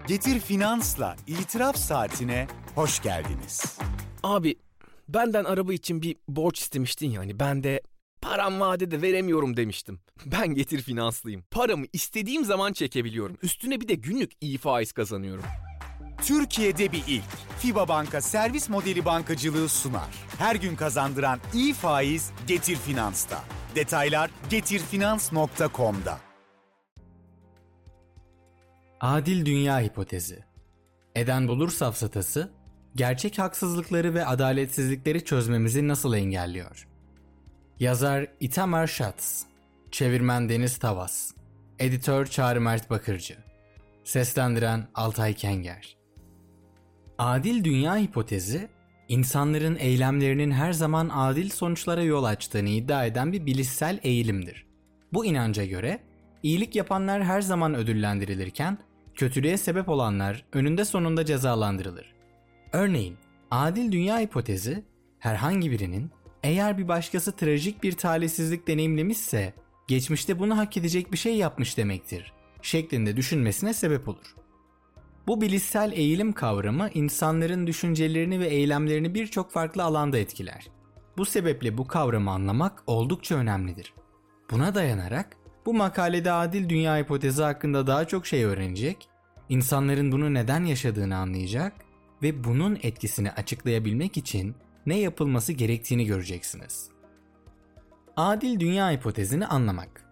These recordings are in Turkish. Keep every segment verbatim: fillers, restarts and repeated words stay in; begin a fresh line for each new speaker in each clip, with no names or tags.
Getir Finans'la İtiraf Saatine hoş geldiniz.
Abi benden araba için bir borç istemiştin ya, hani ben de param vadede veremiyorum demiştim. Ben Getir Finanslıyım. Paramı istediğim zaman çekebiliyorum. Üstüne bir de günlük iyi faiz kazanıyorum.
Türkiye'de bir ilk. FİBA Banka servis modeli bankacılığı sunar. Her gün kazandıran iyi faiz Getir Finans'ta. Detaylar getirfinans nokta com'da.
Adil Dünya Hipotezi. Eden Bulur safsatası, gerçek haksızlıkları ve adaletsizlikleri çözmemizi nasıl engelliyor? Yazar Itamar Schatz, çevirmen Deniz Tavas, editör Çağrı Mert Bakırcı, seslendiren Altay Kenger. Adil Dünya Hipotezi, insanların eylemlerinin her zaman adil sonuçlara yol açtığını iddia eden bir bilişsel eğilimdir. Bu inanca göre, iyilik yapanlar her zaman ödüllendirilirken, kötülüğe sebep olanlar önünde sonunda cezalandırılır. Örneğin, adil dünya hipotezi, herhangi birinin eğer bir başkası trajik bir talihsizlik deneyimlemişse, geçmişte bunu hak edecek bir şey yapmış demektir şeklinde düşünmesine sebep olur. Bu bilişsel eğilim kavramı insanların düşüncelerini ve eylemlerini birçok farklı alanda etkiler. Bu sebeple bu kavramı anlamak oldukça önemlidir. Buna dayanarak bu makalede adil dünya hipotezi hakkında daha çok şey öğrenecek, insanların bunu neden yaşadığını anlayacak ve bunun etkisini açıklayabilmek için ne yapılması gerektiğini göreceksiniz. Adil dünya hipotezini anlamak.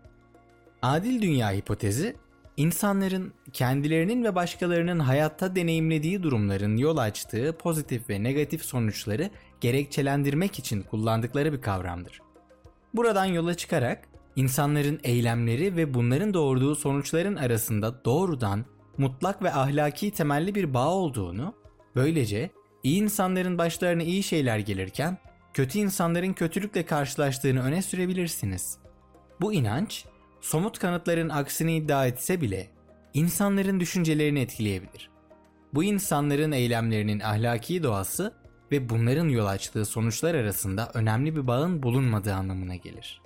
Adil dünya hipotezi, insanların kendilerinin ve başkalarının hayatta deneyimlediği durumların yol açtığı pozitif ve negatif sonuçları gerekçelendirmek için kullandıkları bir kavramdır. Buradan yola çıkarak, İnsanların eylemleri ve bunların doğurduğu sonuçların arasında doğrudan, mutlak ve ahlaki temelli bir bağ olduğunu, böylece iyi insanların başlarına iyi şeyler gelirken, kötü insanların kötülükle karşılaştığını öne sürebilirsiniz. Bu inanç, somut kanıtların aksini iddia etse bile, insanların düşüncelerini etkileyebilir. Bu insanların eylemlerinin ahlaki doğası ve bunların yol açtığı sonuçlar arasında önemli bir bağın bulunmadığı anlamına gelir.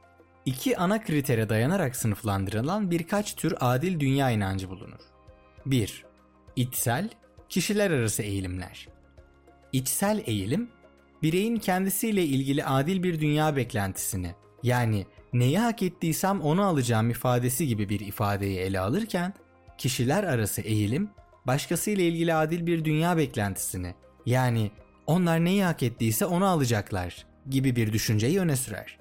İki ana kritere dayanarak sınıflandırılan birkaç tür adil dünya inancı bulunur. bir. İçsel, kişiler arası eğilimler. İçsel eğilim, bireyin kendisiyle ilgili adil bir dünya beklentisini, yani neyi hak ettiysem onu alacağım ifadesi gibi bir ifadeyi ele alırken, kişiler arası eğilim, başkasıyla ilgili adil bir dünya beklentisini, yani onlar neyi hak ettiyse onu alacaklar gibi bir düşünceyi öne sürer.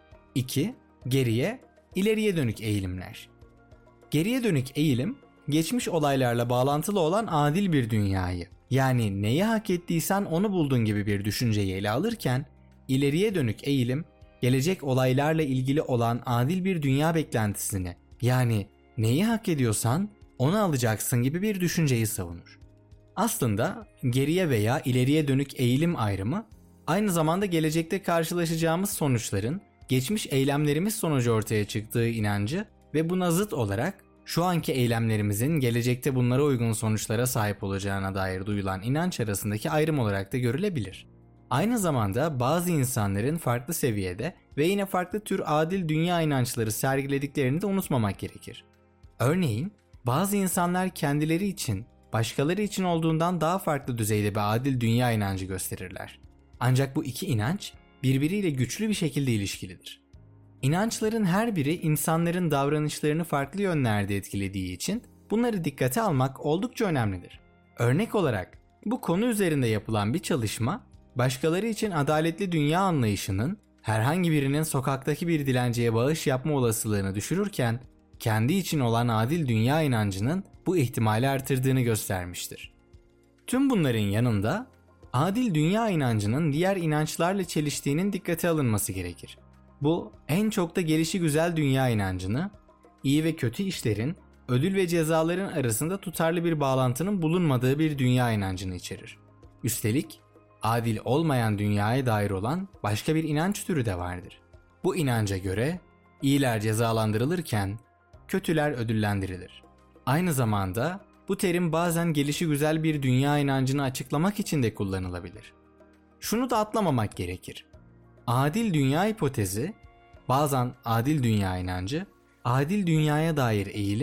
iki. Geriye, ileriye dönük eğilimler. Geriye dönük eğilim, geçmiş olaylarla bağlantılı olan adil bir dünyayı, yani neyi hak ettiysen onu buldun gibi bir düşünceyi ele alırken, ileriye dönük eğilim, gelecek olaylarla ilgili olan adil bir dünya beklentisini, yani neyi hak ediyorsan onu alacaksın gibi bir düşünceyi savunur. Aslında geriye veya ileriye dönük eğilim ayrımı, aynı zamanda gelecekte karşılaşacağımız sonuçların, geçmiş eylemlerimiz sonucu ortaya çıktığı inancı ve buna zıt olarak şu anki eylemlerimizin gelecekte bunlara uygun sonuçlara sahip olacağına dair duyulan inanç arasındaki ayrım olarak da görülebilir. Aynı zamanda bazı insanların farklı seviyede ve yine farklı tür adil dünya inançları sergilediklerini de unutmamak gerekir. Örneğin bazı insanlar kendileri için başkaları için olduğundan daha farklı düzeyde bir adil dünya inancı gösterirler. Ancak bu iki inanç birbiriyle güçlü bir şekilde ilişkilidir. İnançların her biri insanların davranışlarını farklı yönlerde etkilediği için bunları dikkate almak oldukça önemlidir. Örnek olarak bu konu üzerinde yapılan bir çalışma, başkaları için adaletli dünya anlayışının herhangi birinin sokaktaki bir dilenciye bağış yapma olasılığını düşürürken, kendi için olan adil dünya inancının bu ihtimali artırdığını göstermiştir. Tüm bunların yanında, adil dünya inancının diğer inançlarla çeliştiğinin dikkate alınması gerekir. Bu, en çok da gelişigüzel dünya inancını, iyi ve kötü işlerin, ödül ve cezaların arasında tutarlı bir bağlantının bulunmadığı bir dünya inancını içerir. Üstelik, adil olmayan dünyaya dair olan başka bir inanç türü de vardır. Bu inanca göre, iyiler cezalandırılırken, kötüler ödüllendirilir. Aynı zamanda, bu terim bazen gelişigüzel bir dünya inancını açıklamak için de kullanılabilir. Şunu da atlamamak gerekir. Adil dünya hipotezi, bazen adil dünya inancı, adil dünyaya dair eğilim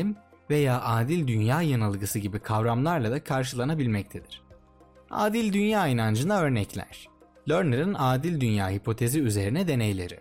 veya adil dünya yanılgısı gibi kavramlarla da karşılanabilmektedir. Adil dünya inancına örnekler. Lerner'ın adil dünya hipotezi üzerine deneyleri.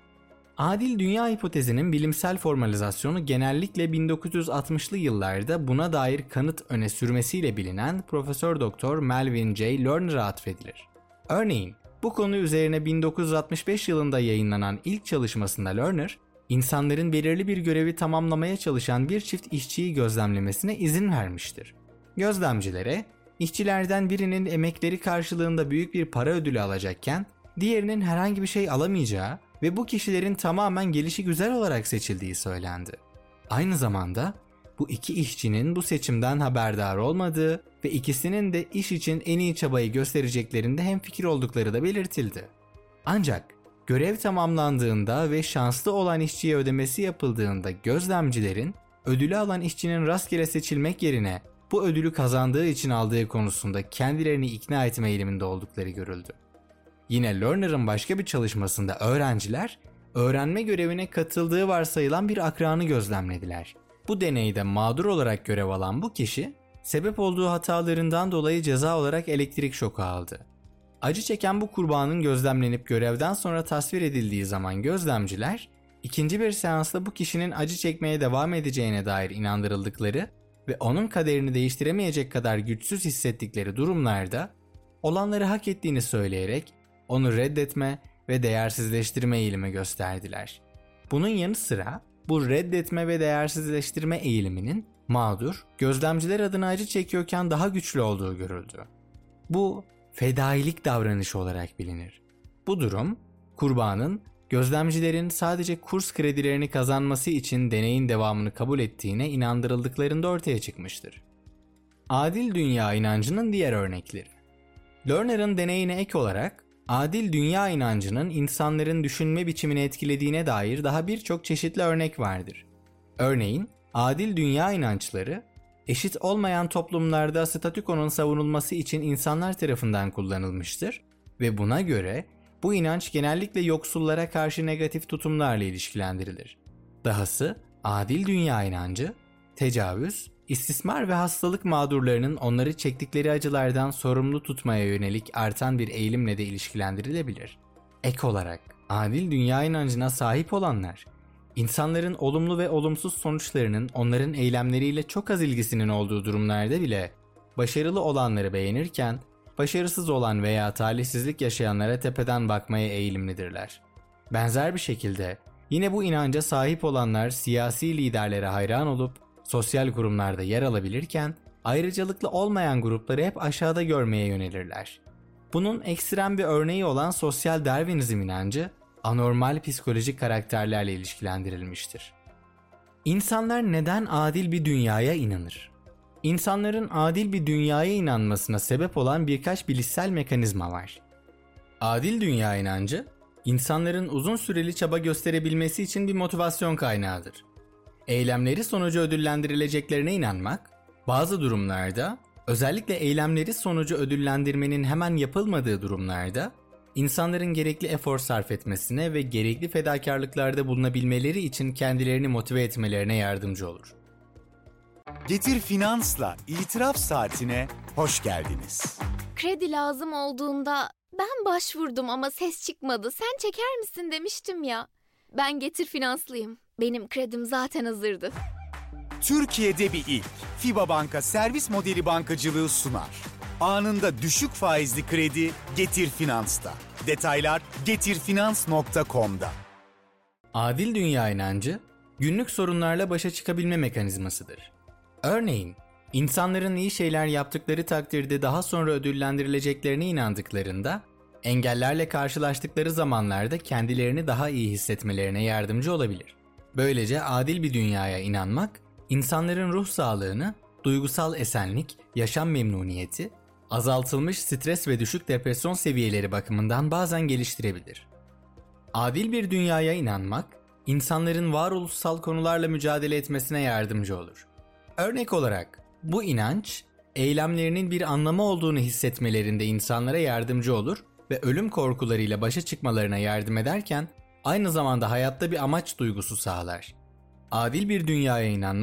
Adil dünya hipotezinin bilimsel formalizasyonu genellikle bin dokuz yüz altmışlı yıllarda buna dair kanıt öne sürmesiyle bilinen Profesör Doktor Melvin J. Lerner'a atfedilir. Örneğin, bu konu üzerine bin dokuz yüz altmış beş yılında yayınlanan ilk çalışmasında Lerner, insanların belirli bir görevi tamamlamaya çalışan bir çift işçiyi gözlemlemesine izin vermiştir. Gözlemcilere, işçilerden birinin emekleri karşılığında büyük bir para ödülü alacakken, diğerinin herhangi bir şey alamayacağı ve bu kişilerin tamamen gelişigüzel olarak seçildiği söylendi. Aynı zamanda bu iki işçinin bu seçimden haberdar olmadığı ve ikisinin de iş için en iyi çabayı göstereceklerinde hemfikir oldukları da belirtildi. Ancak görev tamamlandığında ve şanslı olan işçiye ödemesi yapıldığında gözlemcilerin ödülü alan işçinin rastgele seçilmek yerine bu ödülü kazandığı için aldığı konusunda kendilerini ikna etme eğiliminde oldukları görüldü. Yine Lerner'ın başka bir çalışmasında öğrenciler, öğrenme görevine katıldığı varsayılan bir akranı gözlemlediler. Bu deneyde mağdur olarak görev alan bu kişi, sebep olduğu hatalarından dolayı ceza olarak elektrik şoku aldı. Acı çeken bu kurbanın gözlemlenip görevden sonra tasvir edildiği zaman gözlemciler, ikinci bir seansta bu kişinin acı çekmeye devam edeceğine dair inandırıldıkları ve onun kaderini değiştiremeyecek kadar güçsüz hissettikleri durumlarda, olanları hak ettiğini söyleyerek onu reddetme ve değersizleştirme eğilimi gösterdiler. Bunun yanı sıra bu reddetme ve değersizleştirme eğiliminin mağdur, gözlemciler adına acı çekiyorken daha güçlü olduğu görüldü. Bu fedailik davranışı olarak bilinir. Bu durum, kurbanın gözlemcilerin sadece kurs kredilerini kazanması için deneyin devamını kabul ettiğine inandırıldıklarında ortaya çıkmıştır. Adil dünya inancının diğer örnekleri. Lerner'ın deneyine ek olarak, adil dünya inancının insanların düşünme biçimini etkilediğine dair daha birçok çeşitli örnek vardır. Örneğin, adil dünya inançları, eşit olmayan toplumlarda statükonun savunulması için insanlar tarafından kullanılmıştır ve buna göre bu inanç genellikle yoksullara karşı negatif tutumlarla ilişkilendirilir. Dahası, adil dünya inancı, tecavüz, istismar ve hastalık mağdurlarının onları çektikleri acılardan sorumlu tutmaya yönelik artan bir eğilimle de ilişkilendirilebilir. Ek olarak, adil dünya inancına sahip olanlar, insanların olumlu ve olumsuz sonuçlarının onların eylemleriyle çok az ilgisinin olduğu durumlarda bile başarılı olanları beğenirken, başarısız olan veya talihsizlik yaşayanlara tepeden bakmaya eğilimlidirler. Benzer bir şekilde, yine bu inanca sahip olanlar siyasi liderlere hayran olup, sosyal kurumlarda yer alabilirken, ayrıcalıklı olmayan grupları hep aşağıda görmeye yönelirler. Bunun ekstrem bir örneği olan sosyal Darwinizm inancı, anormal psikolojik karakterlerle ilişkilendirilmiştir. İnsanlar neden adil bir dünyaya inanır? İnsanların adil bir dünyaya inanmasına sebep olan birkaç bilişsel mekanizma var. Adil dünya inancı, insanların uzun süreli çaba gösterebilmesi için bir motivasyon kaynağıdır. Eylemleri sonucu ödüllendirileceklerine inanmak, bazı durumlarda, özellikle eylemleri sonucu ödüllendirmenin hemen yapılmadığı durumlarda, insanların gerekli efor sarf etmesine ve gerekli fedakarlıklarda bulunabilmeleri için kendilerini motive etmelerine yardımcı olur.
Getir Finans'la İtiraf Saatine hoş geldiniz.
Kredi lazım olduğunda ben başvurdum ama ses çıkmadı. Sen çeker misin demiştim ya. Ben Getir Finanslıyım. Benim kredim zaten hazırdı.
Türkiye'de bir ilk. FIBA Banka servis modeli bankacılığı sunar. Anında düşük faizli kredi Getir Finans'ta. Detaylar getirfinans nokta com'da.
Adil dünya inancı, günlük sorunlarla başa çıkabilme mekanizmasıdır. Örneğin, insanların iyi şeyler yaptıkları takdirde daha sonra ödüllendirileceklerine inandıklarında, engellerle karşılaştıkları zamanlarda kendilerini daha iyi hissetmelerine yardımcı olabilir. Böylece adil bir dünyaya inanmak, insanların ruh sağlığını, duygusal esenlik, yaşam memnuniyeti, azaltılmış stres ve düşük depresyon seviyeleri bakımından bazen geliştirebilir. Adil bir dünyaya inanmak, insanların varoluşsal konularla mücadele etmesine yardımcı olur. Örnek olarak, bu inanç, eylemlerinin bir anlamı olduğunu hissetmelerinde insanlara yardımcı olur ve ölüm korkularıyla başa çıkmalarına yardım ederken, aynı zamanda hayatta bir amaç duygusu sağlar. Adil bir dünyaya inanmak,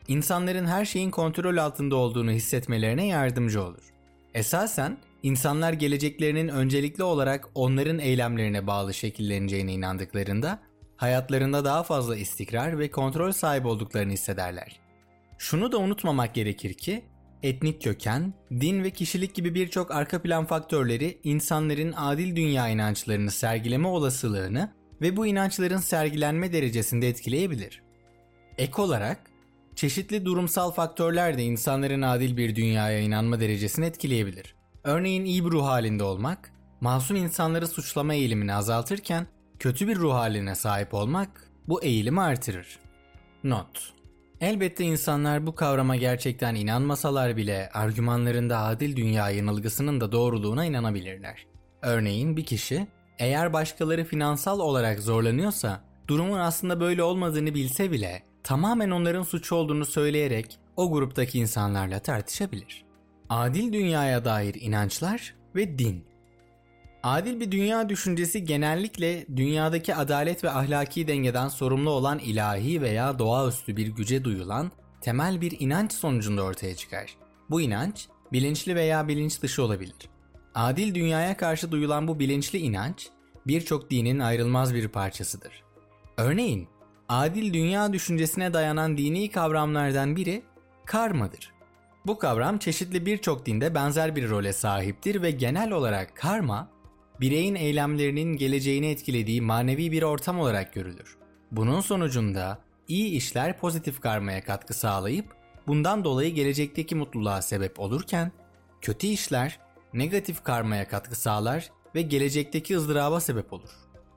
insanların her şeyin kontrol altında olduğunu hissetmelerine yardımcı olur. Esasen insanlar geleceklerinin öncelikli olarak onların eylemlerine bağlı şekilleneceğine inandıklarında hayatlarında daha fazla istikrar ve kontrol sahibi olduklarını hissederler. Şunu da unutmamak gerekir ki etnik köken, din ve kişilik gibi birçok arka plan faktörleri insanların adil dünya inançlarını sergileme olasılığını ve bu inançların sergilenme derecesinde etkileyebilir. Ek olarak çeşitli durumsal faktörler de insanların adil bir dünyaya inanma derecesini etkileyebilir. Örneğin iyi bir ruh halinde olmak, masum insanları suçlama eğilimini azaltırken kötü bir ruh haline sahip olmak bu eğilimi artırır. Not: Elbette insanlar bu kavrama gerçekten inanmasalar bile argümanlarında adil dünya yanılgısının da doğruluğuna inanabilirler. Örneğin bir kişi eğer başkaları finansal olarak zorlanıyorsa durumun aslında böyle olmadığını bilse bile tamamen onların suçu olduğunu söyleyerek o gruptaki insanlarla tartışabilir. Adil dünyaya dair inançlar ve din. Adil bir dünya düşüncesi genellikle dünyadaki adalet ve ahlaki dengeden sorumlu olan ilahi veya doğaüstü bir güce duyulan temel bir inanç sonucunda ortaya çıkar. Bu inanç bilinçli veya bilinç dışı olabilir. Adil dünyaya karşı duyulan bu bilinçli inanç birçok dinin ayrılmaz bir parçasıdır. Örneğin adil dünya düşüncesine dayanan dini kavramlardan biri karmadır. Bu kavram çeşitli birçok dinde benzer bir role sahiptir ve genel olarak karma, bireyin eylemlerinin geleceğini etkilediği manevi bir ortam olarak görülür. Bunun sonucunda iyi işler pozitif karmaya katkı sağlayıp bundan dolayı gelecekteki mutluluğa sebep olurken, kötü işler negatif karmaya katkı sağlar ve gelecekteki ızdıraba sebep olur.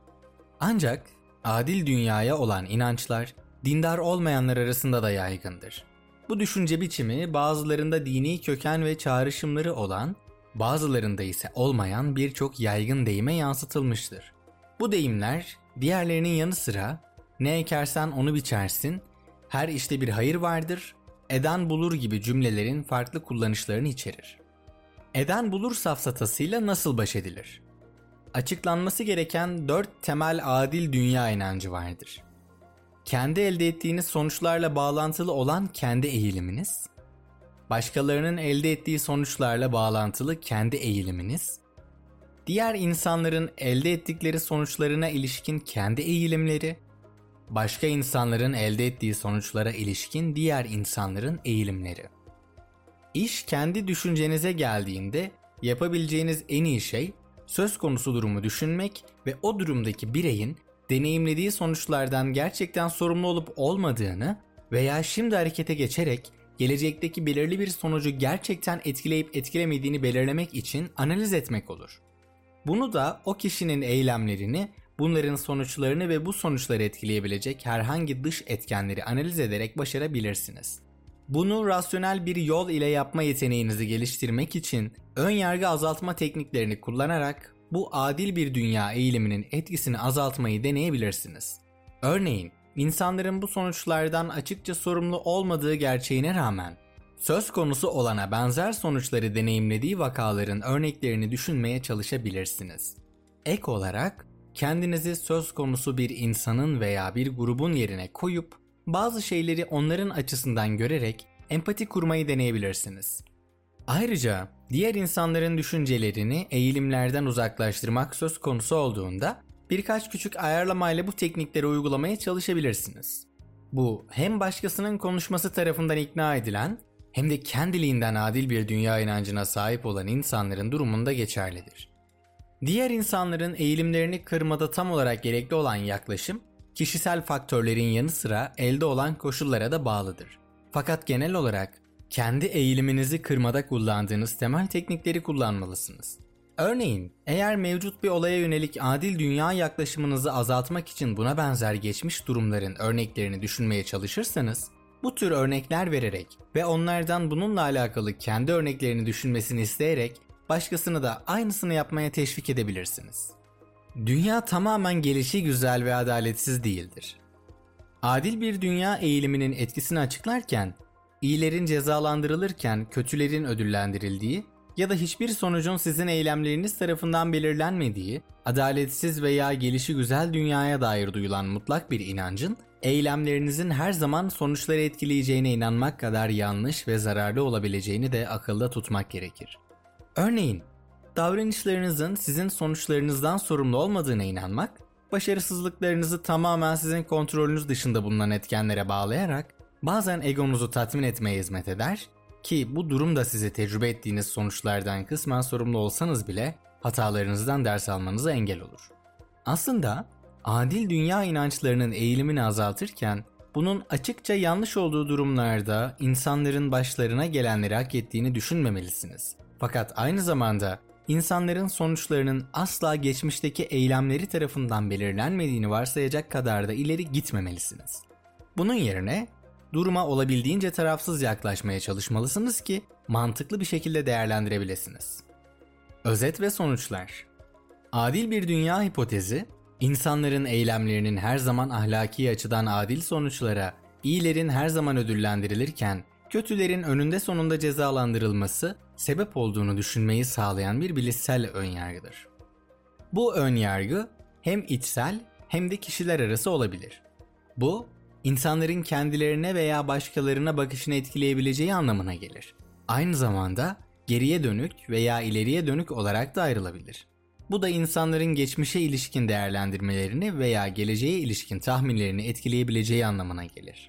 Ancak adil dünyaya olan inançlar dindar olmayanlar arasında da yaygındır. Bu düşünce biçimi bazılarında dini köken ve çağrışımları olan, bazılarında ise olmayan birçok yaygın deyime yansıtılmıştır. Bu deyimler diğerlerinin yanı sıra ne ekersen onu biçersin, her işte bir hayır vardır, eden bulur gibi cümlelerin farklı kullanışlarını içerir. Eden bulur safsatasıyla nasıl baş edilir? Açıklanması gereken dört temel adil dünya inancı vardır. Kendi elde ettiğiniz sonuçlarla bağlantılı olan kendi eğiliminiz, başkalarının elde ettiği sonuçlarla bağlantılı kendi eğiliminiz, diğer insanların elde ettikleri sonuçlarına ilişkin kendi eğilimleri, başka insanların elde ettiği sonuçlara ilişkin diğer insanların eğilimleri. İş kendi düşüncenize geldiğinde yapabileceğiniz en iyi şey söz konusu durumu düşünmek ve o durumdaki bireyin deneyimlediği sonuçlardan gerçekten sorumlu olup olmadığını veya şimdi harekete geçerek gelecekteki belirli bir sonucu gerçekten etkileyip etkilemediğini belirlemek için analiz etmek olur. Bunu da o kişinin eylemlerini, bunların sonuçlarını ve bu sonuçları etkileyebilecek herhangi dış etkenleri analiz ederek başarabilirsiniz. Bunu rasyonel bir yol ile yapma yeteneğinizi geliştirmek için ön yargı azaltma tekniklerini kullanarak bu adil bir dünya eğiliminin etkisini azaltmayı deneyebilirsiniz. Örneğin, insanların bu sonuçlardan açıkça sorumlu olmadığı gerçeğine rağmen söz konusu olana benzer sonuçları deneyimlediği vakaların örneklerini düşünmeye çalışabilirsiniz. Ek olarak kendinizi söz konusu bir insanın veya bir grubun yerine koyup bazı şeyleri onların açısından görerek empati kurmayı deneyebilirsiniz. Ayrıca diğer insanların düşüncelerini eğilimlerden uzaklaştırmak söz konusu olduğunda birkaç küçük ayarlamayla bu teknikleri uygulamaya çalışabilirsiniz. Bu hem başkasının konuşması tarafından ikna edilen hem de kendiliğinden adil bir dünya inancına sahip olan insanların durumunda geçerlidir. Diğer insanların eğilimlerini kırmada tam olarak gerekli olan yaklaşım, kişisel faktörlerin yanı sıra elde olan koşullara da bağlıdır. Fakat genel olarak kendi eğiliminizi kırmada kullandığınız temel teknikleri kullanmalısınız. Örneğin, eğer mevcut bir olaya yönelik adil dünya yaklaşımınızı azaltmak için buna benzer geçmiş durumların örneklerini düşünmeye çalışırsanız, bu tür örnekler vererek ve onlardan bununla alakalı kendi örneklerini düşünmesini isteyerek başkasını da aynısını yapmaya teşvik edebilirsiniz. Dünya tamamen gelişigüzel ve adaletsiz değildir. Adil bir dünya eğiliminin etkisini açıklarken, iyilerin cezalandırılırken kötülerin ödüllendirildiği ya da hiçbir sonucun sizin eylemleriniz tarafından belirlenmediği, adaletsiz veya gelişigüzel dünyaya dair duyulan mutlak bir inancın eylemlerinizin her zaman sonuçları etkileyeceğine inanmak kadar yanlış ve zararlı olabileceğini de akılda tutmak gerekir. Örneğin, davranışlarınızın sizin sonuçlarınızdan sorumlu olmadığına inanmak, başarısızlıklarınızı tamamen sizin kontrolünüz dışında bulunan etkenlere bağlayarak bazen egonuzu tatmin etmeye hizmet eder ki bu durum da sizi tecrübe ettiğiniz sonuçlardan kısmen sorumlu olsanız bile hatalarınızdan ders almanıza engel olur. Aslında adil dünya inançlarının eğilimini azaltırken bunun açıkça yanlış olduğu durumlarda insanların başlarına gelenleri hak ettiğini düşünmemelisiniz. Fakat aynı zamanda insanların sonuçlarının asla geçmişteki eylemleri tarafından belirlenmediğini varsayacak kadar da ileri gitmemelisiniz. Bunun yerine duruma olabildiğince tarafsız yaklaşmaya çalışmalısınız ki mantıklı bir şekilde değerlendirebilirsiniz. Özet ve sonuçlar. Adil bir dünya hipotezi, insanların eylemlerinin her zaman ahlaki açıdan adil sonuçlara, iyilerin her zaman ödüllendirilirken, kötülerin önünde sonunda cezalandırılması sebep olduğunu düşünmeyi sağlayan bir bilişsel önyargıdır. Bu önyargı hem içsel hem de kişiler arası olabilir. Bu, insanların kendilerine veya başkalarına bakışını etkileyebileceği anlamına gelir. Aynı zamanda geriye dönük veya ileriye dönük olarak da ayrılabilir. Bu da insanların geçmişe ilişkin değerlendirmelerini veya geleceğe ilişkin tahminlerini etkileyebileceği anlamına gelir.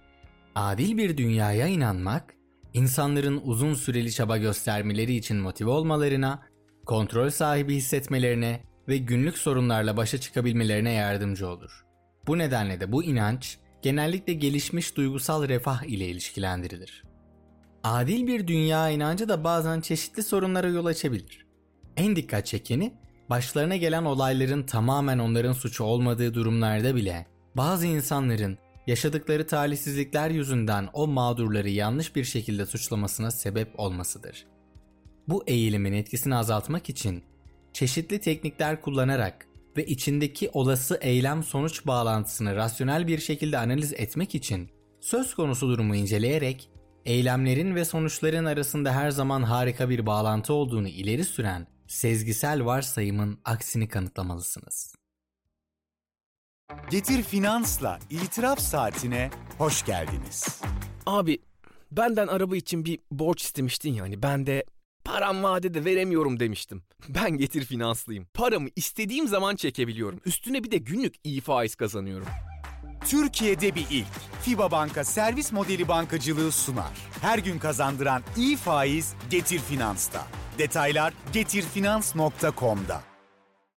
Adil bir dünyaya inanmak, insanların uzun süreli çaba göstermeleri için motive olmalarına, kontrol sahibi hissetmelerine ve günlük sorunlarla başa çıkabilmelerine yardımcı olur. Bu nedenle de bu inanç genellikle gelişmiş duygusal refah ile ilişkilendirilir. Adil bir dünya inancı da bazen çeşitli sorunlara yol açabilir. En dikkat çekeni, başlarına gelen olayların tamamen onların suçu olmadığı durumlarda bile bazı insanların yaşadıkları talihsizlikler yüzünden o mağdurları yanlış bir şekilde suçlamasına sebep olmasıdır. Bu eğilimin etkisini azaltmak için çeşitli teknikler kullanarak ve içindeki olası eylem-sonuç bağlantısını rasyonel bir şekilde analiz etmek için söz konusu durumu inceleyerek eylemlerin ve sonuçların arasında her zaman harika bir bağlantı olduğunu ileri süren sezgisel varsayımın aksini kanıtlamalısınız.
Getir Finans'la İtiraf Saatine hoş geldiniz.
Abi benden araba için bir borç istemiştin yani ben de param vadede veremiyorum demiştim. Ben Getir Finanslıyım. Paramı istediğim zaman çekebiliyorum. Üstüne bir de günlük iyi faiz kazanıyorum.
Türkiye'de bir ilk. FIBA Banka servis modeli bankacılığı sunar. Her gün kazandıran iyi faiz Getir Finans'ta. Detaylar getir finans nokta com'da.